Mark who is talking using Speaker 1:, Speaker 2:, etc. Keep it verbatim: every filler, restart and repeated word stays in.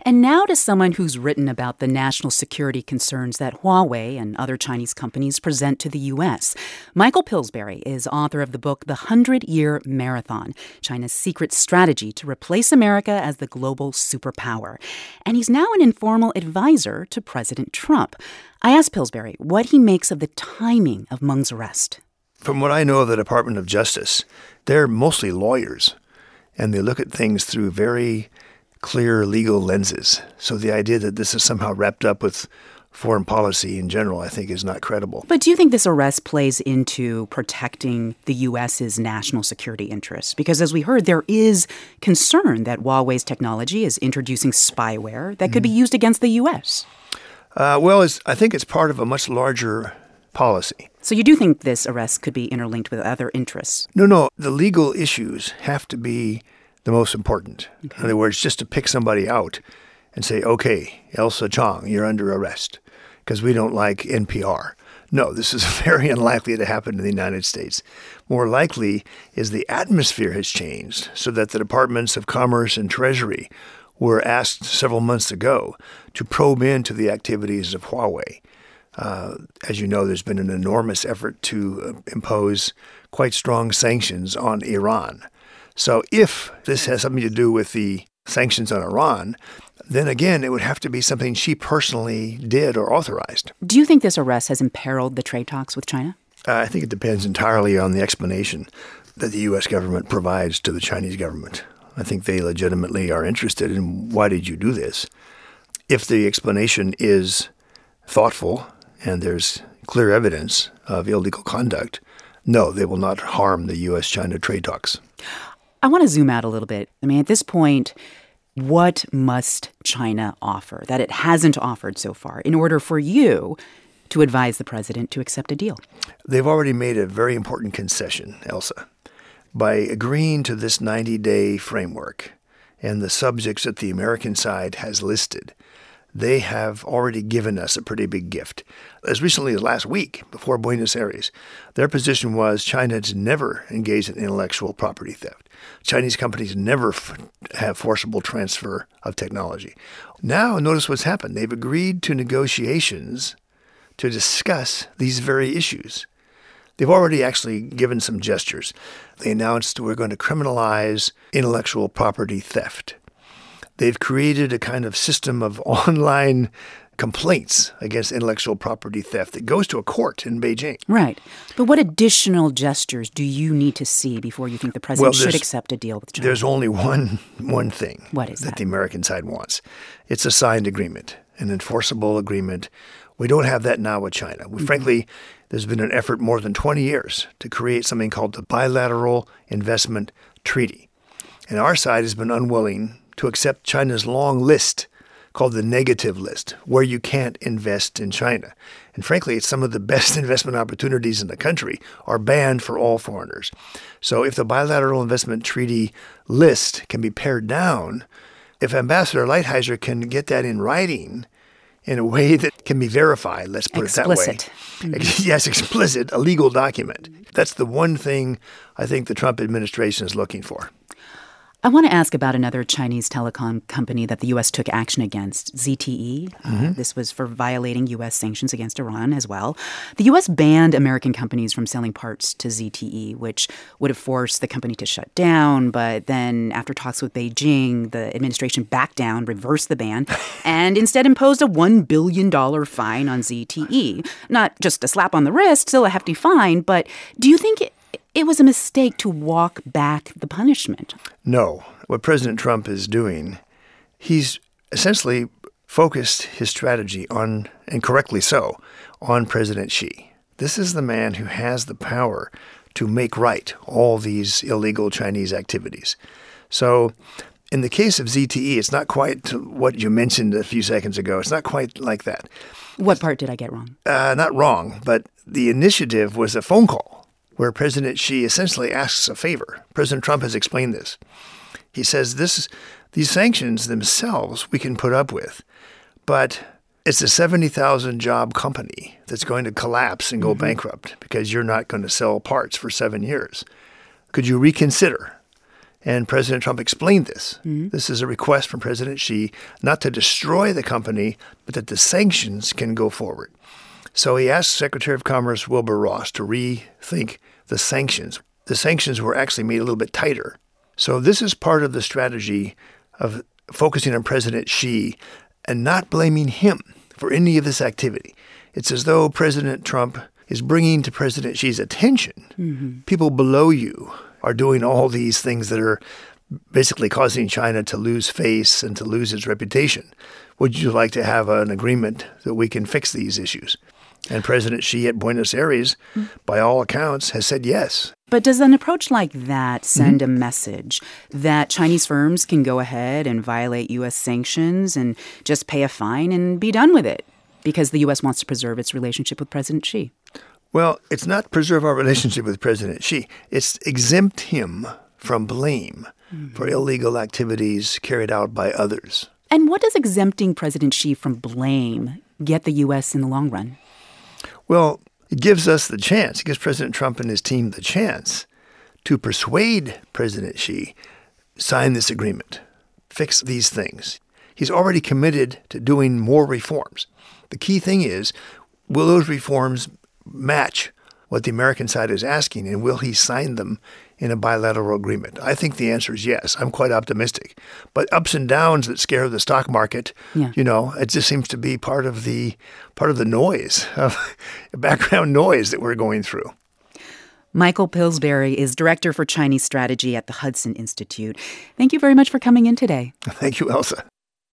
Speaker 1: And now to someone who's written about the national security concerns that Huawei and other Chinese companies present to the U S. Michael Pillsbury is author of the book The Hundred-Year Marathon, China's Secret Strategy to Replace America as the Global Superpower. And he's now an informal advisor to President Trump. I asked Pillsbury what he makes of the timing of Meng's arrest.
Speaker 2: From what I know of the Department of Justice, they're mostly lawyers, and they look at things through very clear legal lenses. So the idea that this is somehow wrapped up with foreign policy in general, I think, is not credible.
Speaker 1: But do you think this arrest plays into protecting the U S's national security interests? Because as we heard, there is concern that Huawei's technology is introducing spyware that could mm. be used against the U S.
Speaker 2: Uh, well, it's, I think it's part of a much larger policy.
Speaker 1: So you do think this arrest could be interlinked with other interests?
Speaker 2: No, no. The legal issues have to be the most important. Okay. In other words, just to pick somebody out and say, okay, Elsa Chong, you're under arrest because we don't like N P R. No, this is very unlikely to happen in the United States. More likely is the atmosphere has changed so that the Departments of Commerce and Treasury were asked several months ago to probe into the activities of Huawei. Uh, as you know, there's been an enormous effort to uh, impose quite strong sanctions on Iran. So if this has something to do with the sanctions on Iran, then again, it would have to be something she personally did or authorized.
Speaker 1: Do you think this arrest has imperiled the trade talks with China?
Speaker 2: Uh, I think it depends entirely on the explanation that the U S government provides to the Chinese government. I think they legitimately are interested in why did you do this? If the explanation is thoughtful and there's clear evidence of illegal conduct, no, they will not harm the U S China trade talks.
Speaker 1: I want to zoom out a little bit. I mean, at this point, what must China offer that it hasn't offered so far in order for you to advise the president to accept a deal?
Speaker 2: They've already made a very important concession, Elsa. By agreeing to this ninety-day framework and the subjects that the American side has listed, they have already given us a pretty big gift. As recently as last week, before Buenos Aires, their position was China has never engaged in intellectual property theft. Chinese companies never f- have forcible transfer of technology. Now, notice what's happened. They've agreed to negotiations to discuss these very issues. They've already actually given some gestures. They announced we're going to criminalize intellectual property theft. They've created a kind of system of online complaints against intellectual property theft that goes to a court in Beijing.
Speaker 1: Right. But what additional gestures do you need to see before you think the president
Speaker 2: well,
Speaker 1: should accept a deal with China?
Speaker 2: There's only one one thing
Speaker 1: what is
Speaker 2: that,
Speaker 1: that
Speaker 2: the American side wants. It's a signed agreement, an enforceable agreement. We don't have that now with China. We, mm-hmm. Frankly, there's been an effort more than twenty years to create something called the Bilateral Investment Treaty. And our side has been unwilling to accept China's long list called the negative list, where you can't invest in China. And frankly, it's some of the best investment opportunities in the country are banned for all foreigners. So if the Bilateral Investment Treaty list can be pared down, if Ambassador Lighthizer can get that in writing in a way that can be verified, let's put
Speaker 1: explicit.
Speaker 2: it that way. Mm-hmm. Yes, explicit, a legal document. That's the one thing I think the Trump administration is looking for.
Speaker 1: I want to ask about another Chinese telecom company that the U S took action against, Z T E. Mm-hmm. Uh, this was for violating U S sanctions against Iran as well. The U S banned American companies from selling parts to Z T E, which would have forced the company to shut down. But then after talks with Beijing, the administration backed down, reversed the ban, and instead imposed a one billion dollars fine on Z T E. Not just a slap on the wrist, still a hefty fine, but do you think it, It was a mistake to walk back the punishment?
Speaker 2: No. What President Trump is doing, he's essentially focused his strategy on, and correctly so, on President Xi. This is the man who has the power to make right all these illegal Chinese activities. So in the case of Z T E, it's not quite what you mentioned a few seconds ago. It's not quite like that.
Speaker 1: What part did I get wrong?
Speaker 2: Uh, not wrong, but the initiative was a phone call where President Xi essentially asks a favor. President Trump has explained this. He says this, these sanctions themselves we can put up with, but it's a seventy thousand job company that's going to collapse and go mm-hmm. bankrupt because you're not going to sell parts for seven years. Could you reconsider? And President Trump explained this.
Speaker 1: Mm-hmm.
Speaker 2: This is a request from President Xi not to destroy the company, but that the sanctions can go forward. So he asked Secretary of Commerce Wilbur Ross to rethink the sanctions. The sanctions were actually made a little bit tighter. So this is part of the strategy of focusing on President Xi and not blaming him for any of this activity. It's as though President Trump is bringing to President Xi's attention
Speaker 1: mm-hmm.
Speaker 2: people below you are doing all these things that are basically causing China to lose face and to lose its reputation. Would you like to have an agreement that we can fix these issues? And President Xi at Buenos Aires, mm-hmm. by all accounts, has said yes.
Speaker 1: But does an approach like that send mm-hmm. a message that Chinese firms can go ahead and violate U S sanctions and just pay a fine and be done with it because the U S wants to preserve its relationship with President Xi?
Speaker 2: Well, it's not preserve our relationship with President Xi. It's exempt him from blame mm-hmm. for illegal activities carried out by others.
Speaker 1: And what does exempting President Xi from blame get the U S in the long run?
Speaker 2: Well, it gives us the chance, it gives President Trump and his team the chance to persuade President Xi, sign this agreement, fix these things. He's already committed to doing more reforms. The key thing is, will those reforms match what the American side is asking, and will he sign them in a bilateral agreement? I think the answer is yes. I'm quite optimistic. But ups and downs that scare the stock market,
Speaker 1: yeah.
Speaker 2: you know, it just seems to be part of the part of the noise, of background noise that we're going through.
Speaker 1: Michael Pillsbury is Director for Chinese Strategy at the Hudson Institute. Thank you very much for coming in today.
Speaker 2: Thank you, Elsa.